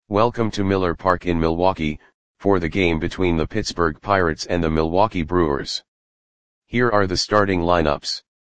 Welcome to Miller Park in Milwaukee, for the game between the Pittsburgh Pirates and the Milwaukee Brewers. Here are the starting lineups.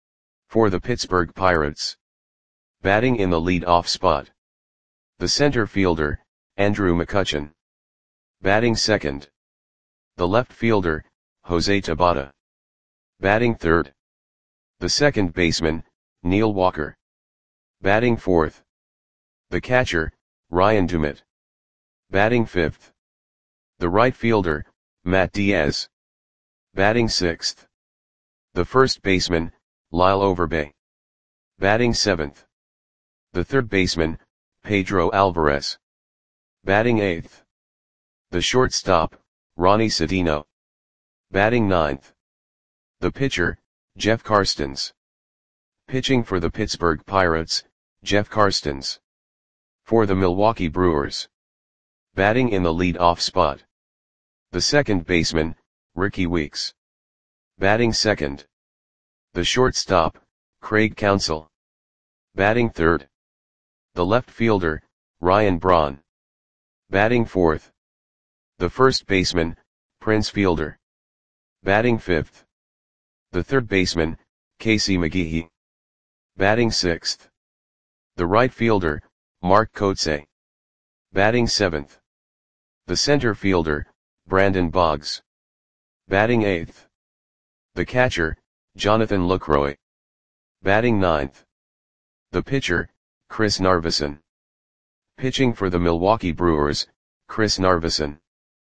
For the Pittsburgh Pirates. Batting in the lead-off spot. The center fielder, Andrew McCutchen. Batting second. The left fielder, Jose Tabata. Batting third. The second baseman, Neil Walker. Batting fourth. The catcher, Ryan Doumit. Batting fifth. The right fielder, Matt Diaz. Batting sixth. The first baseman, Lyle Overbay. Batting seventh. The third baseman, Pedro Alvarez. Batting eighth. The shortstop, Ronnie Sedino. Batting ninth. The pitcher, Jeff Karstens. Pitching for the Pittsburgh Pirates, Jeff Karstens. For the Milwaukee Brewers. Batting in the lead-off spot. The second baseman, Ricky Weeks. Batting second. The shortstop, Craig Counsell. Batting third. The left fielder, Ryan Braun. Batting fourth. The first baseman, Prince Fielder. Batting fifth. The third baseman, Casey McGehee. Batting sixth. The right fielder, Mark Kotsay. Batting seventh. The center fielder, Brandon Boggs. Batting eighth. The catcher, Jonathan Lucroy. Batting ninth. The pitcher, Chris Narveson. Pitching for the Milwaukee Brewers, Chris Narveson.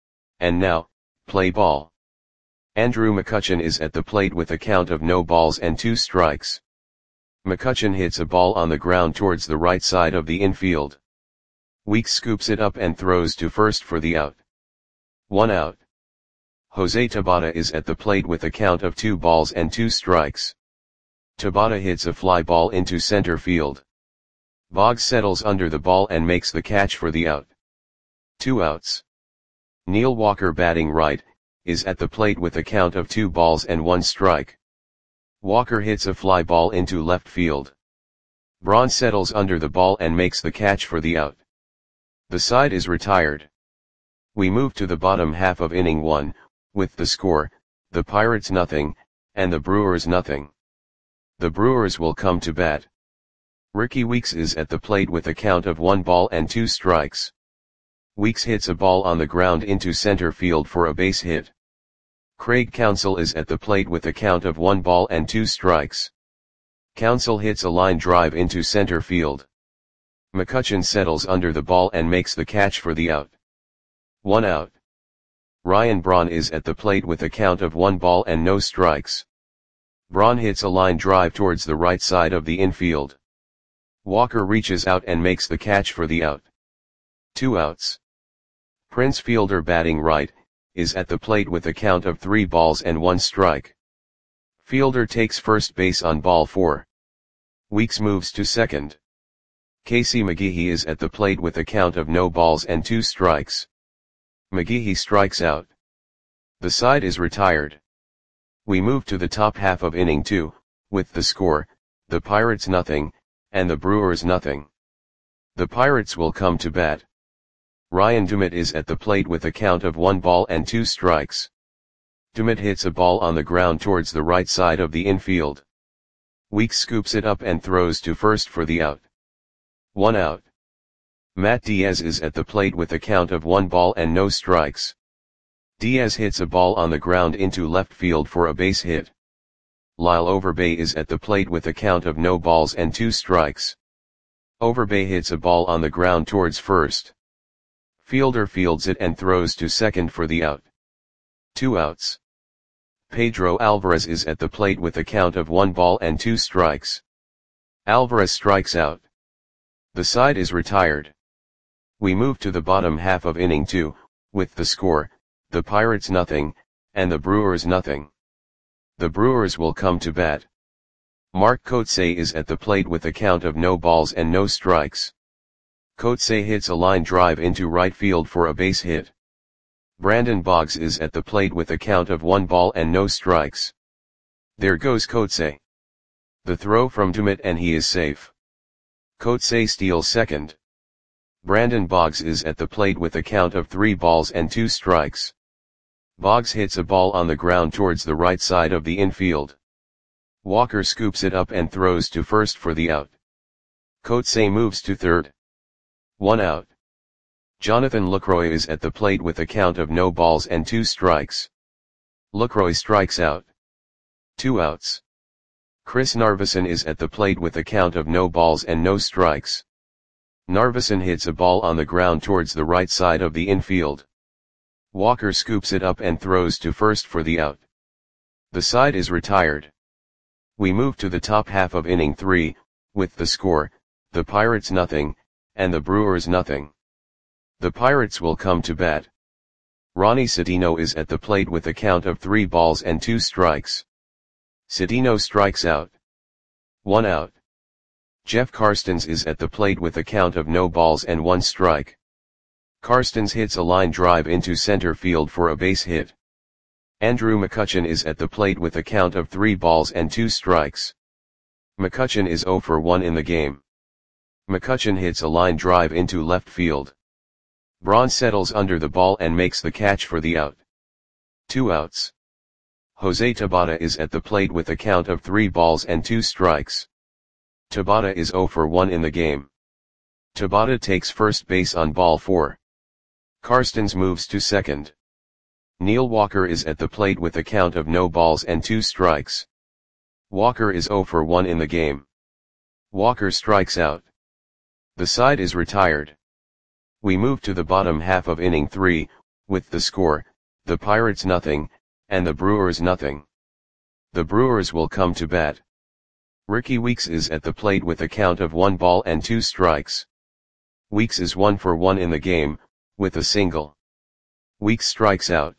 And now, play ball. Andrew McCutchen is at the plate with a count of no balls and 2 strikes. McCutchen hits a ball on the ground towards the right side of the infield. Weeks scoops it up and throws to first for the out. 1 out. Jose Tabata is at the plate with a count of 2 balls and 2 strikes. Tabata hits a fly ball into center field. Boggs settles under the ball and makes the catch for the out. 2 outs. Neil Walker, batting right, is at the plate with a count of 2 balls and 1 strike. Walker hits a fly ball into left field. Braun settles under the ball and makes the catch for the out. The side is retired. We move to the bottom half of inning 1, with the score, the Pirates nothing, and the Brewers nothing. The Brewers will come to bat. Ricky Weeks is at the plate with a count of 1 ball and 2 strikes. Weeks hits a ball on the ground into center field for a base hit. Craig Counsell is at the plate with a count of 1 ball and 2 strikes. Counsell hits a line drive into center field. McCutchen settles under the ball and makes the catch for the out. 1 out. Ryan Braun is at the plate with a count of 1 ball and no strikes. Braun hits a line drive towards the right side of the infield. Walker reaches out and makes the catch for the out. 2 outs. Prince Fielder, batting right, is at the plate with a count of 3 balls and 1 strike. Fielder takes first base on ball 4. Weeks moves to second. Casey McGehee is at the plate with a count of no balls and 2 strikes. McGehee strikes out. The side is retired. We move to the top half of inning 2, with the score, the Pirates nothing, and the Brewers nothing. The Pirates will come to bat. Ryan Doumit is at the plate with a count of 1 ball and 2 strikes. Doumit hits a ball on the ground towards the right side of the infield. Weeks scoops it up and throws to first for the out. 1 out. Matt Diaz is at the plate with a count of 1 ball and no strikes. Diaz hits a ball on the ground into left field for a base hit. Lyle Overbay is at the plate with a count of no balls and 2 strikes. Overbay hits a ball on the ground towards first. Fielder fields it and throws to second for the out. 2 outs. Pedro Alvarez is at the plate with a count of 1 ball and 2 strikes. Alvarez strikes out. The side is retired. We move to the bottom half of inning 2, with the score, the Pirates nothing, and the Brewers nothing. The Brewers will come to bat. Mark Kotsay is at the plate with a count of no balls and no strikes. Kotsay hits a line drive into right field for a base hit. Brandon Boggs is at the plate with a count of 1 ball and no strikes. There goes Kotsay. The throw from Doumit and he is safe. Kotsay steals second. Brandon Boggs is at the plate with a count of 3 balls and 2 strikes. Boggs hits a ball on the ground towards the right side of the infield. Walker scoops it up and throws to first for the out. Coetzee moves to third. 1 out. Jonathan Lucroy is at the plate with a count of no balls and 2 strikes. Lucroy strikes out. 2 outs. Chris Narveson is at the plate with a count of no balls and no strikes. Narveson hits a ball on the ground towards the right side of the infield. Walker scoops it up and throws to first for the out. The side is retired. We move to the top half of inning 3, with the score, the Pirates nothing, and the Brewers nothing. The Pirates will come to bat. Ronnie Sedino is at the plate with a count of 3 balls and 2 strikes. Sedino strikes out. 1 out. Jeff Karstens is at the plate with a count of no balls and 1 strike. Karstens hits a line drive into center field for a base hit. Andrew McCutchen is at the plate with a count of 3 balls and 2 strikes. McCutchen is 0 for 1 in the game. McCutchen hits a line drive into left field. Braun settles under the ball and makes the catch for the out. 2 outs. Jose Tabata is at the plate with a count of 3 balls and 2 strikes. Tabata is 0 for 1 in the game. Tabata takes first base on ball 4. Karstens moves to second. Neil Walker is at the plate with a count of no balls and 2 strikes. Walker is 0 for 1 in the game. Walker strikes out. The side is retired. We move to the bottom half of inning 3, with the score, the Pirates nothing, and the Brewers nothing. The Brewers will come to bat. Ricky Weeks is at the plate with a count of 1 ball and 2 strikes. Weeks is 1 for 1 in the game, with a single. Weeks strikes out.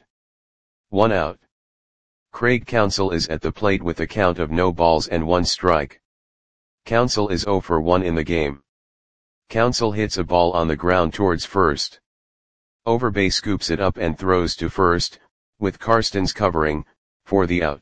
1 out. Craig Counsell is at the plate with a count of no balls and 1 strike. Counsell is 0 for 1 in the game. Counsell hits a ball on the ground towards first. Overbay scoops it up and throws to first, with Karstens covering, for the out.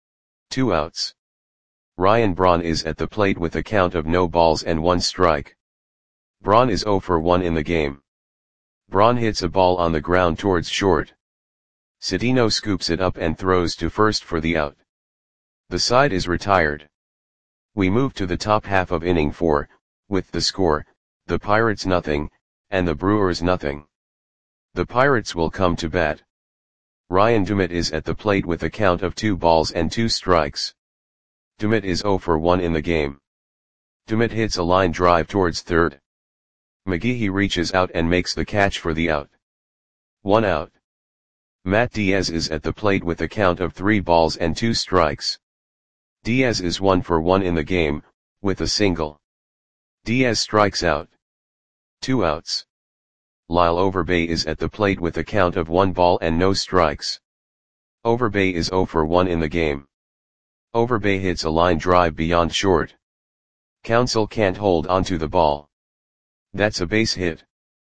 2 outs. Ryan Braun is at the plate with a count of no balls and 1 strike. Braun is 0 for 1 in the game. Braun hits a ball on the ground towards short. Sedino scoops it up and throws to first for the out. The side is retired. We move to the top half of inning 4, with the score, the Pirates nothing, and the Brewers nothing. The Pirates will come to bat. Ryan Dumit is at the plate with a count of 2 balls and 2 strikes. Dumit is 0 for 1 in the game. Dumit hits a line drive towards third. McGehee reaches out and makes the catch for the out. 1 out. Matt Diaz is at the plate with a count of 3 balls and 2 strikes. Diaz is 1 for 1 in the game, with a single. Diaz strikes out. 2 outs. Lyle Overbay is at the plate with a count of 1 ball and no strikes. Overbay is 0 for 1 in the game. Overbay hits a line drive beyond short. Counsell can't hold onto the ball. That's a base hit.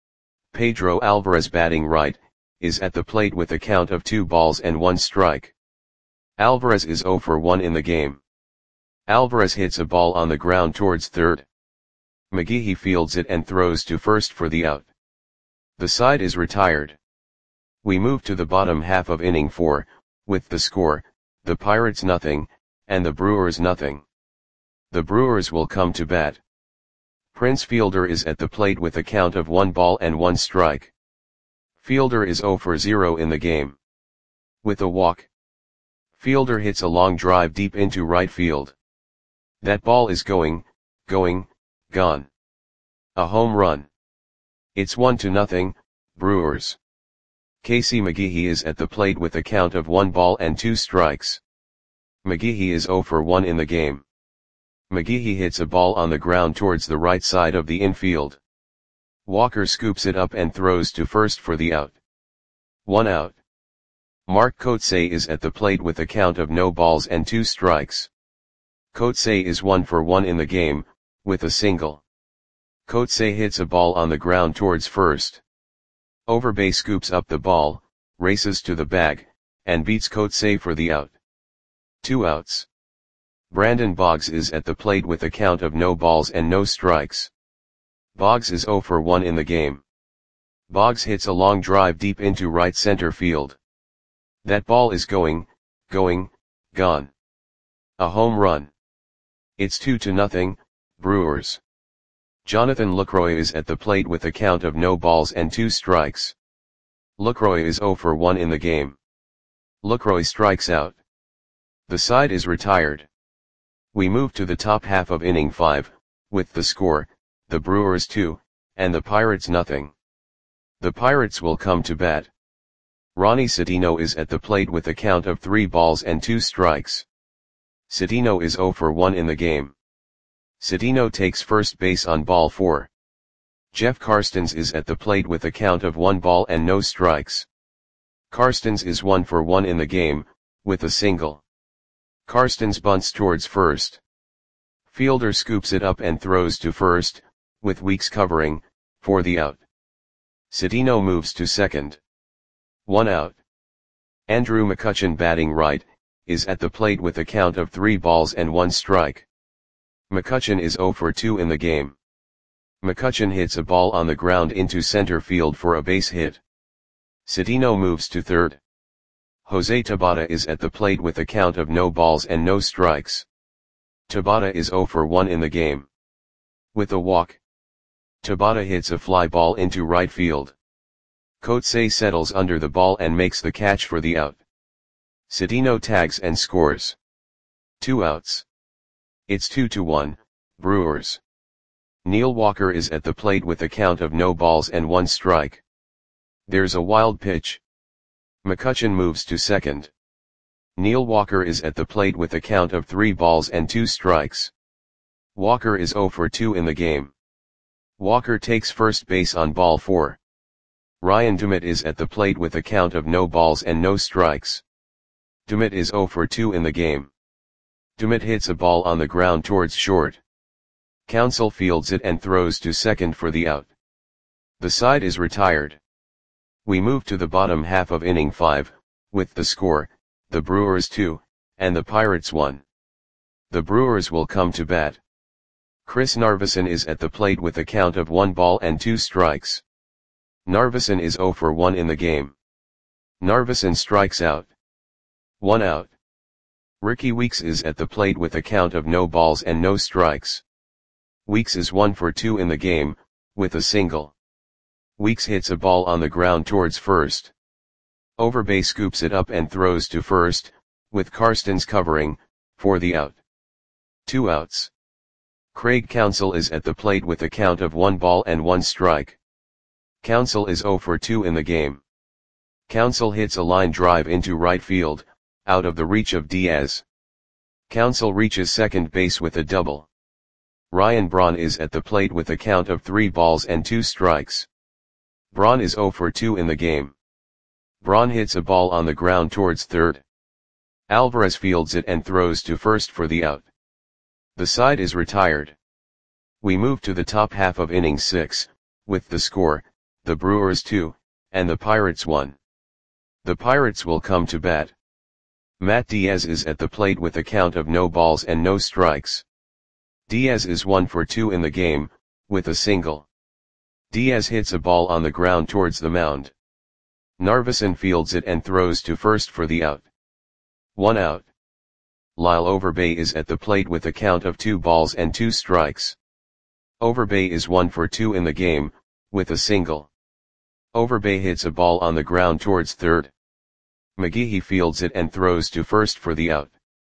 Pedro Alvarez, batting right, is at the plate with a count of 2 balls and 1 strike. Alvarez is 0 for 1 in the game. Alvarez hits a ball on the ground towards third. McGehee fields it and throws to first for the out. The side is retired. We move to the bottom half of inning 4, with the score, the Pirates nothing, and the Brewers nothing. The Brewers will come to bat. Prince Fielder is at the plate with a count of 1 ball and 1 strike. Fielder is 0 for 0 in the game. With a walk. Fielder hits a long drive deep into right field. That ball is going, gone. A home run. It's 1-0, Brewers. Casey McGehee is at the plate with a count of 1 ball and 2 strikes. McGehee is 0 for 1 in the game. McGehee hits a ball on the ground towards the right side of the infield. Walker scoops it up and throws to first for the out. 1 out. Mark Coetzee is at the plate with a count of no balls and 2 strikes. Coetzee is 1 for 1 in the game, with a single. Coetzee hits a ball on the ground towards first. Overbay scoops up the ball, races to the bag, and beats Coetzee for the out. 2 outs. Brandon Boggs is at the plate with a count of no balls and no strikes. Boggs is 0 for 1 in the game. Boggs hits a long drive deep into right center field. That ball is gone. A home run. It's 2-0, Brewers. Jonathan Lucroy is at the plate with a count of no balls and 2 strikes. Lucroy is 0 for 1 in the game. Lucroy strikes out. The side is retired. We move to the top half of inning 5, with the score, the Brewers 2, and the Pirates nothing. The Pirates will come to bat. Ronnie Cedeno is at the plate with a count of 3 balls and 2 strikes. Cedeno is 0 for 1 in the game. Cedeno takes first base on ball 4. Jeff Karstens is at the plate with a count of 1 ball and no strikes. Karstens is 1 for 1 in the game, with a single. Karstens bunts towards first. Fielder scoops it up and throws to first, with Weeks covering, for the out. Cedeno moves to second. 1 out. Andrew McCutchen, batting right, is at the plate with a count of 3 balls and 1 strike. McCutchen is 0 for 2 in the game. McCutchen hits a ball on the ground into center field for a base hit. Cedeno moves to third. Jose Tabata is at the plate with a count of no balls and no strikes. Tabata is 0 for 1 in the game. With a walk, Tabata hits a fly ball into right field. Coetzee settles under the ball and makes the catch for the out. Cedeno tags and scores. 2 outs. It's 2-1, Brewers. Neil Walker is at the plate with a count of no balls and 1 strike. There's a wild pitch. McCutchen moves to second. Neil Walker is at the plate with a count of 3 balls and 2 strikes. Walker is 0 for 2 in the game. Walker takes first base on ball 4. Ryan Dumit is at the plate with a count of no balls and no strikes. Dumit is 0 for 2 in the game. Dumit hits a ball on the ground towards short. Counsell fields it and throws to second for the out. The side is retired. We move to the bottom half of inning 5, with the score, the Brewers 2, and the Pirates 1. The Brewers will come to bat. Chris Narveson is at the plate with a count of 1 ball and 2 strikes. Narveson is 0 for 1 in the game. Narveson strikes out. 1 out. Ricky Weeks is at the plate with a count of no balls and no strikes. Weeks is 1 for 2 in the game, with a single. Weeks hits a ball on the ground towards first. Overbay scoops it up and throws to first, with Karstens covering, for the out. 2 outs. Craig Counsell is at the plate with a count of 1 ball and 1 strike. Counsell is 0 for 2 in the game. Counsell hits a line drive into right field, out of the reach of Diaz. Counsell reaches second base with a double. Ryan Braun is at the plate with a count of 3 balls and 2 strikes. Braun is 0 for 2 in the game. Braun hits a ball on the ground towards third. Alvarez fields it and throws to first for the out. The side is retired. We move to the top half of inning 6, with the score, the Brewers 2, and the Pirates 1. The Pirates will come to bat. Matt Diaz is at the plate with a count of no balls and no strikes. Diaz is 1 for 2 in the game, with a single. Diaz hits a ball on the ground towards the mound. Narveson fields it and throws to first for the out. 1 out. Lyle Overbay is at the plate with a count of 2 balls and 2 strikes. Overbay is 1 for 2 in the game, with a single. Overbay hits a ball on the ground towards third. McGehee fields it and throws to first for the out.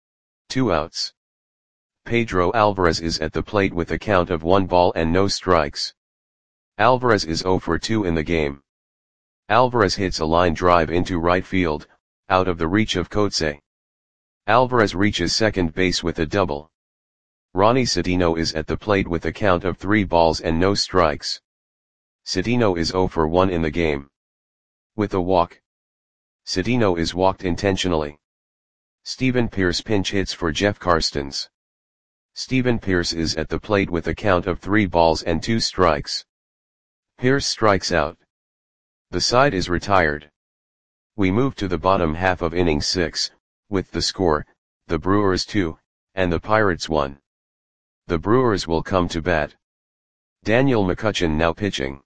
2 outs. Pedro Alvarez is at the plate with a count of 1 ball and no strikes. Alvarez is 0 for 2 in the game. Alvarez hits a line drive into right field, out of the reach of Coetzee. Alvarez reaches second base with a double. Ronnie Cedeno is at the plate with a count of 3 balls and no strikes. Cedeno is 0 for 1 in the game. With a walk. Cedeno is walked intentionally. Stephen Pierce pinch hits for Jeff Karstens. Stephen Pierce is at the plate with a count of 3 balls and 2 strikes. Pierce strikes out. The side is retired. We move to the bottom half of inning 6, with the score, the Brewers 2, and the Pirates 1. The Brewers will come to bat. Daniel McCutchen now pitching.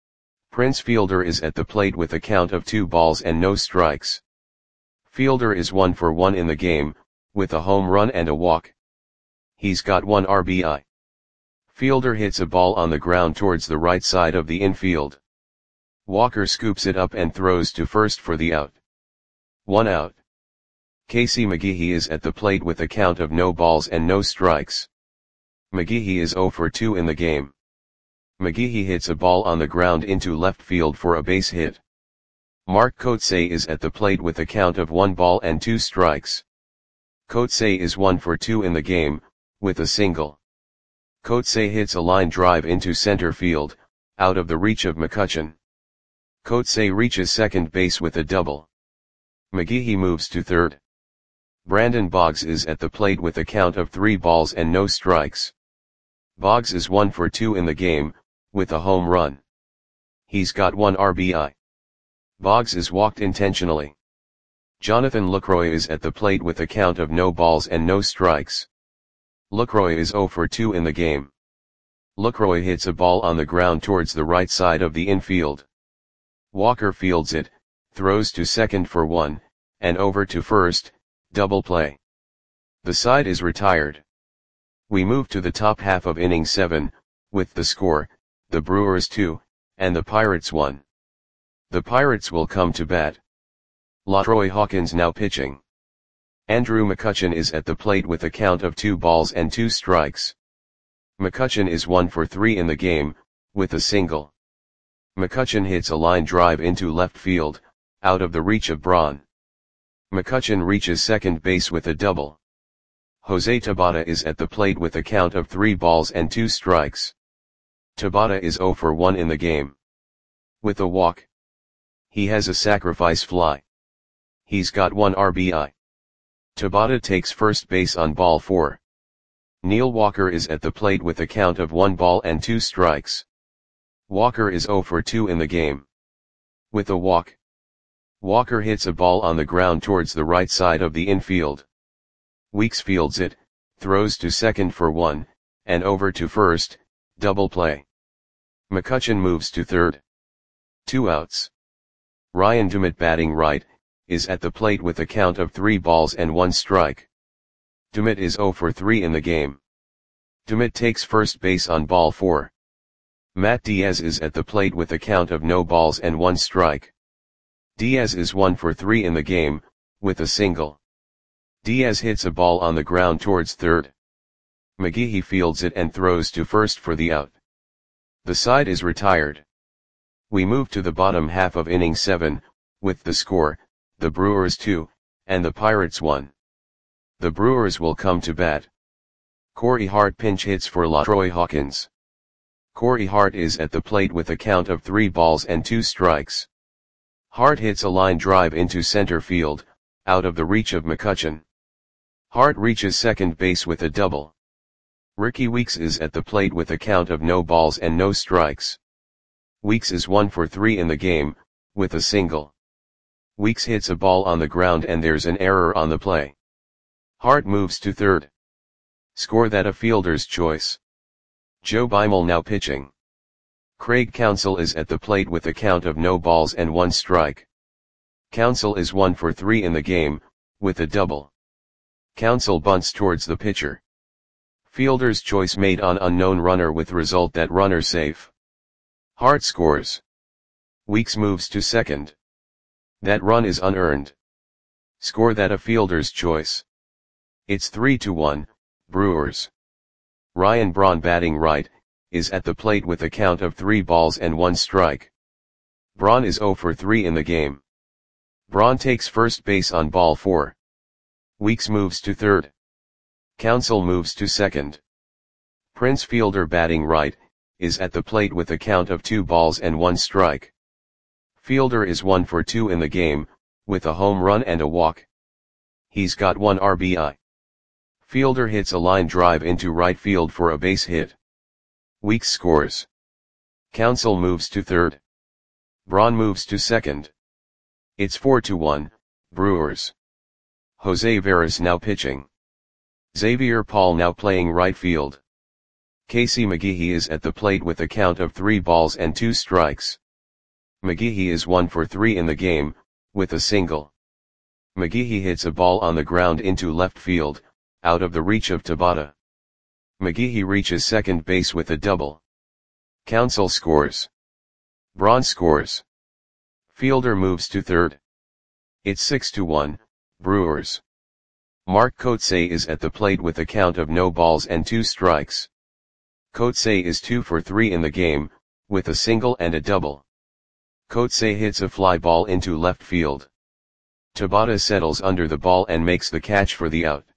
Prince Fielder is at the plate with a count of 2 balls and no strikes. Fielder is 1 for 1 in the game, with a home run and a walk. He's got 1 RBI. Fielder hits a ball on the ground towards the right side of the infield. Walker scoops it up and throws to first for the out. 1 out. Casey McGehee is at the plate with a count of no balls and no strikes. McGehee is 0 for 2 in the game. McGehee hits a ball on the ground into left field for a base hit. Mark Kotsay is at the plate with a count of 1 ball and 2 strikes. Kotsay is 1 for 2 in the game, with a single. Kotsay hits a line drive into center field, out of the reach of McCutchen. Kotsay reaches second base with a double. McGehee moves to third. Brandon Boggs is at the plate with a count of 3 balls and no strikes. Boggs is 1 for 2 in the game, with a home run. He's got 1 RBI. Boggs is walked intentionally. Jonathan Lucroy is at the plate with a count of no balls and no strikes. Lucroy is 0 for 2 in the game. Lucroy hits a ball on the ground towards the right side of the infield. Walker fields it, throws to second for 1, and over to first, double play. The side is retired. We move to the top half of inning 7, with the score, the Brewers 2, and the Pirates 1. The Pirates will come to bat. LaTroy Hawkins now pitching. Andrew McCutchen is at the plate with a count of 2 balls and 2 strikes. McCutchen is 1 for 3 in the game, with a single. McCutchen hits a line drive into left field, out of the reach of Braun. McCutchen reaches second base with a double. Jose Tabata is at the plate with a count of 3 balls and 2 strikes. Tabata is 0 for 1 in the game. With a walk. He has a sacrifice fly. He's got 1 RBI. Tabata takes first base on ball 4. Neil Walker is at the plate with a count of 1 ball and 2 strikes. Walker is 0 for 2 in the game. With a walk. Walker hits a ball on the ground towards the right side of the infield. Weeks fields it, throws to second for 1, and over to first, double play. McCutchen moves to third. 2 outs. Ryan Dumit batting right, is at the plate with a count of 3 balls and 1 strike. Dumit is 0 for 3 in the game. Dumit takes first base on ball 4. Matt Diaz is at the plate with a count of no balls and 1 strike. Diaz is 1 for 3 in the game, with a single. Diaz hits a ball on the ground towards third. McGehee fields it and throws to first for the out. The side is retired. We move to the bottom half of inning 7, with the score, the Brewers 2, and the Pirates 1. The Brewers will come to bat. Corey Hart pinch hits for LaTroy Hawkins. Corey Hart is at the plate with a count of 3 balls and 2 strikes. Hart hits a line drive into center field, out of the reach of McCutchen. Hart reaches second base with a double. Ricky Weeks is at the plate with a count of no balls and no strikes. Weeks is 1 for 3 in the game, with a single. Weeks hits a ball on the ground and there's an error on the play. Hart moves to third. Score that a fielder's choice. Joe Beimel now pitching. Craig Counsell is at the plate with a count of no balls and 1 strike. Counsell is 1 for 3 in the game, with a double. Counsell bunts towards the pitcher. Fielder's choice made on unknown runner with result that runner safe. Hart scores. Weeks moves to second. That run is unearned. Score that a fielder's choice. It's 3-1, Brewers. Ryan Braun batting right, is at the plate with a count of 3 balls and 1 strike. Braun is 0 for 3 in the game. Braun takes first base on ball 4. Weeks moves to third. Counsell moves to second. Prince Fielder batting right, is at the plate with a count of 2 balls and 1 strike. Fielder is 1 for 2 in the game, with a home run and a walk. He's got 1 RBI. Fielder hits a line drive into right field for a base hit. Weeks scores. Counsell moves to third. Braun moves to second. It's 4-1, Brewers. Jose Veras now pitching. Xavier Paul now playing right field. Casey McGehee is at the plate with a count of 3 balls and 2 strikes. McGehee is 1 for 3 in the game, with a single. McGehee hits a ball on the ground into left field, out of the reach of Tabata. McGehee reaches second base with a double. Counsell scores. Braun scores. Fielder moves to third. It's 6-1, Brewers. Mark Kotsay is at the plate with a count of no balls and 2 strikes. Kotsay is 2 for 3 in the game, with a single and a double. Kotsay hits a fly ball into left field. Tabata settles under the ball and makes the catch for the out.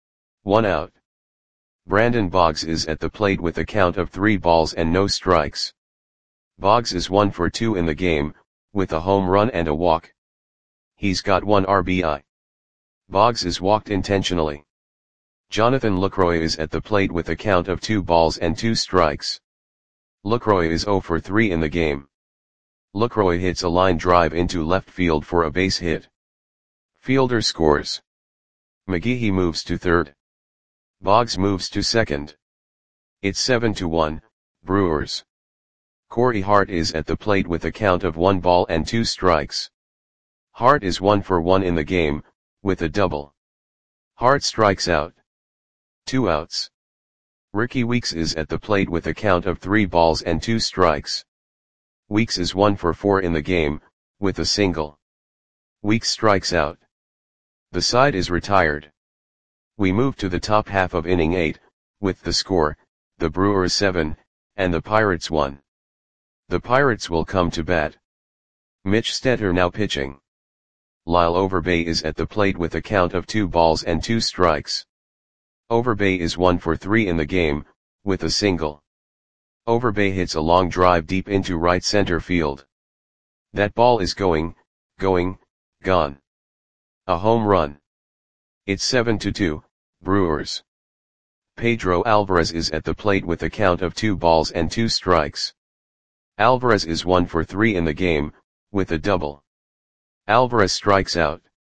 1 out. Brandon Boggs is at the plate with a count of 3 balls and no strikes. Boggs is 1 for 2 in the game, with a home run and a walk. He's got 1 RBI. Boggs is walked intentionally. Jonathan Lucroy is at the plate with a count of 2 balls and 2 strikes. Lucroy is 0 for 3 in the game. Lucroy hits a line drive into left field for a base hit. Fielder scores. McGehee moves to third. Boggs moves to second. It's 7-1, Brewers. Corey Hart is at the plate with a count of 1 ball and 2 strikes. Hart is 1 for 1 in the game, with a double. Hart strikes out. 2 outs. Ricky Weeks is at the plate with a count of 3 balls and 2 strikes. Weeks is 1 for 4 in the game, with a single. Weeks strikes out. The side is retired. We move to the top half of inning 8, with the score, the Brewers 7, and the Pirates 1. The Pirates will come to bat. Mitch Stetter now pitching. Lyle Overbay is at the plate with a count of 2 balls and 2 strikes. Overbay is 1 for 3 in the game, with a single. Overbay hits a long drive deep into right center field. That ball is going, gone. A home run. It's 7-2, Brewers. Pedro Alvarez is at the plate with a count of 2 balls and 2 strikes. Alvarez is 1 for 3 in the game, with a double. Alvarez strikes out.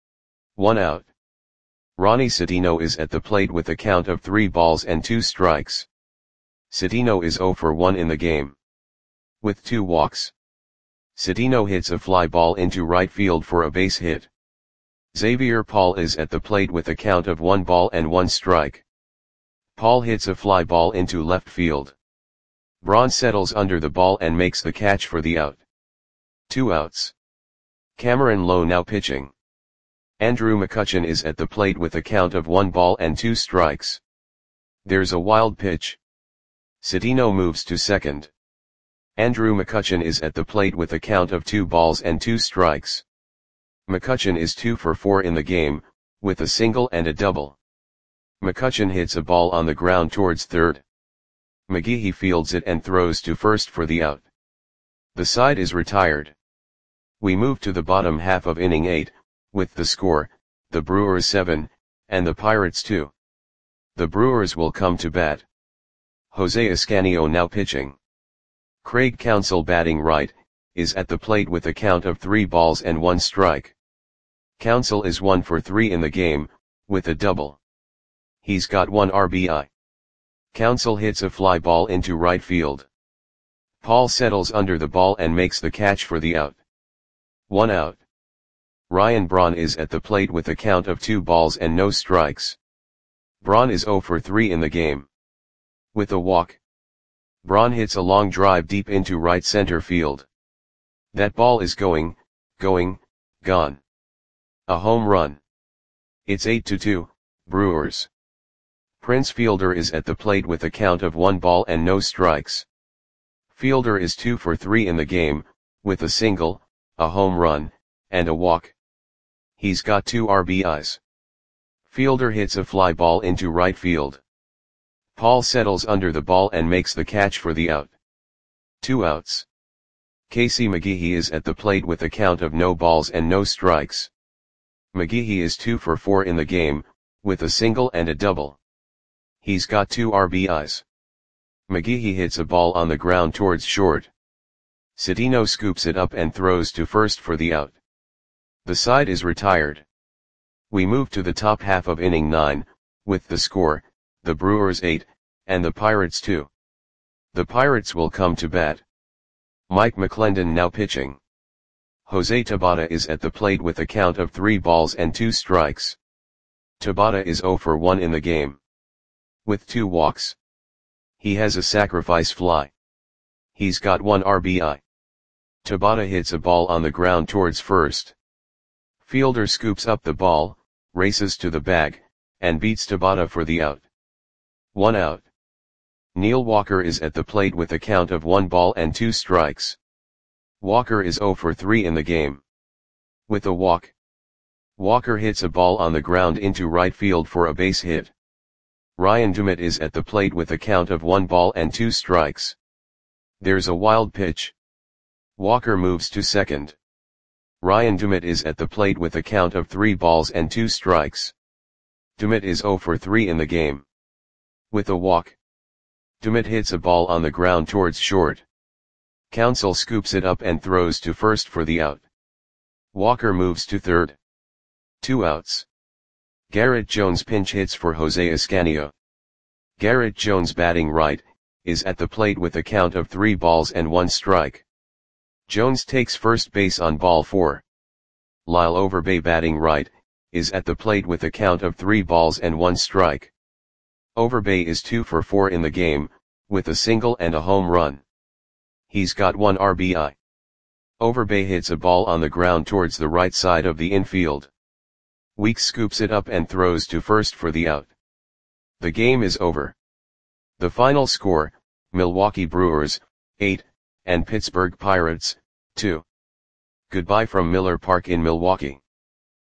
1 out. Ronnie Citino is at the plate with a count of 3 balls and 2 strikes. Citino is 0 for 1 in the game. With 2 walks. Citino hits a fly ball into right field for a base hit. Xavier Paul is at the plate with a count of 1 ball and 1 strike. Paul hits a fly ball into left field. Braun settles under the ball and makes the catch for the out. 2 outs. Cameron Lowe now pitching. Andrew McCutchen is at the plate with a count of 1 ball and 2 strikes. There's a wild pitch. Citino moves to second. Andrew McCutchen is at the plate with a count of 2 balls and 2 strikes. McCutchen is 2 for 4 in the game, with a single and a double. McCutchen hits a ball on the ground towards third. McGehee fields it and throws to first for the out. The side is retired. We move to the bottom half of inning 8, with the score, the Brewers 7, and the Pirates 2. The Brewers will come to bat. Jose Ascanio now pitching. Craig Counsell batting right, is at the plate with a count of 3 balls and 1 strike. Counsell is 1 for 3 in the game, with a double. He's got 1 RBI. Counsell hits a fly ball into right field. Paul settles under the ball and makes the catch for the out. 1 out. Ryan Braun is at the plate with a count of 2 balls and no strikes. Braun is 0 for 3 in the game. With a walk. Braun hits a long drive deep into right center field. That ball is going, gone. A home run. It's 8-2, Brewers. Prince Fielder is at the plate with a count of 1 ball and no strikes. Fielder is 2 for 3 in the game, with a single, a home run, and a walk. He's got 2 RBIs. Fielder hits a fly ball into right field. Paul settles under the ball and makes the catch for the out. 2 outs. Casey McGehee is at the plate with a count of no balls and no strikes. McGehee is 2 for 4 in the game, with a single and a double. He's got 2 RBIs. McGehee hits a ball on the ground towards short. Citino scoops it up and throws to first for the out. The side is retired. We move to the top half of inning 9, with the score, the Brewers 8, and the Pirates 2. The Pirates will come to bat. Mike McClendon now pitching. Jose Tabata is at the plate with a count of 3 balls and 2 strikes. Tabata is 0 for 1 in the game, with 2 walks. He has a sacrifice fly. He's got 1 RBI. Tabata hits a ball on the ground towards first. Fielder scoops up the ball, races to the bag, and beats Tabata for the out. 1 out. Neil Walker is at the plate with a count of 1 ball and 2 strikes. Walker is 0 for 3 in the game, with a walk. Walker hits a ball on the ground into right field for a base hit. Ryan Dumit is at the plate with a count of 1 ball and 2 strikes. There's a wild pitch. Walker moves to second. Ryan Dumit is at the plate with a count of 3 balls and 2 strikes. Dumit is 0 for 3 in the game, with a walk. Dumit hits a ball on the ground towards short. Counsell scoops it up and throws to first for the out. Walker moves to third. 2 outs. Garrett Jones pinch hits for Jose Escanio. Garrett Jones, batting right, is at the plate with a count of 3 balls and 1 strike. Jones takes first base on ball 4. Lyle Overbay, batting right, is at the plate with a count of 3 balls and 1 strike. Overbay is 2 for 4 in the game, with a single and a home run. He's got 1 RBI. Overbay hits a ball on the ground towards the right side of the infield. Weeks scoops it up and throws to first for the out. The game is over. The final score, Milwaukee Brewers, 8, and Pittsburgh Pirates, 2. Goodbye from Miller Park in Milwaukee.